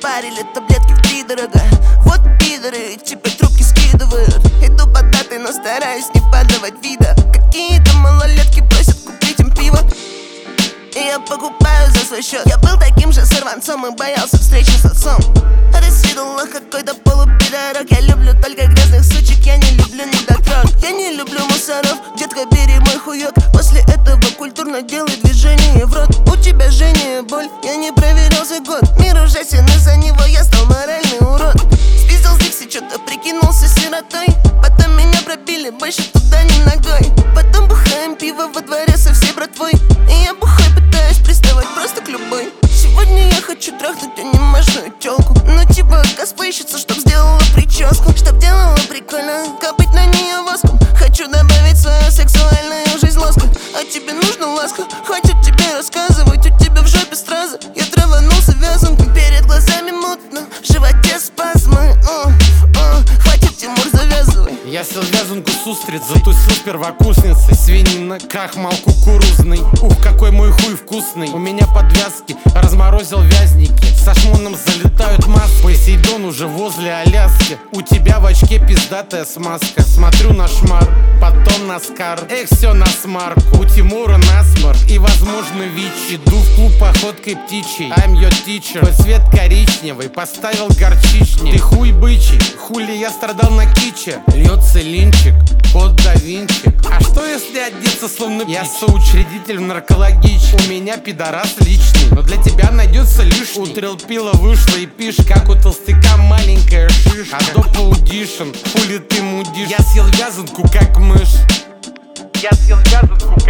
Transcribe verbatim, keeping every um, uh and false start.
Варили таблетки втридорога. Вот пидоры, тебе трубки скидывают. Иду по даты, но стараюсь не подавать вида. Какие-то малолетки просят купить им пиво, и я покупаю за свой счет. Я был таким же сорванцом и боялся встречи с отцом. А ты с виду лох какой-то полупидорок. Я люблю только грязных сучек, я не люблю недотрог. Я не люблю мусоров, детка, бери мой хуёк. После этого культурно делай движение в рот. У тебя жжение, боль, я не проверялся год. Мир ужасен, из-за него я стал моральный урод. Спиздил с Дикси, что-то прикинулся сиротой. Потом меня пробили, больше туда ни ногой. Потом бухаем пиво во дворе со всей братвой. И я бухой пытаюсь приставать просто к любой. Сегодня я хочу трахнуть анимешную тёлку. Ну типа косплейщица, чтоб сделала прическу, чтоб делала прикольно, капать на нее воском. Хочу добавить в свою сексуальную жизнь лоску. А тебе нужна ласка? Хватит тебе рассказывать, у тебя в жопе стразы. Я траванулся вязанкой, перед глазами мутно, в животе спазмы. О, о, хватит, Тимур, завязывай. Я сел вязанку с устриц, затусил с первокурсницей. Свинина, крахмал кукурузный. Ух, какой мой хуй вкусный. У меня подвязки, разморозил вязники. Со шмоном залетают маски. Посейдон уже возле Аляски. У тебя в очке пиздатая смазка. Смотрю на шмар, потом на скар. Эх, все на смарку. У Тимура насморк и, возможно, ВИЧ. Иду в клуб походкой птичьей. I'm your teacher. Твой цвет коричневый, поставил горчичник. Ты хуй бычий, хули я страдал на киче. Льется линчик, код да Винчи. А что если одеться словно пич? Я соучредитель в наркологич. У меня пидорас личный, но для тебя найдется лишний. Утрил пиво, вышло и пишь, как у толстяка маленькая шишка. А доп. Аудишн, хули ты мудишь? Я съел вязанку как мышь. Я съел вязанку как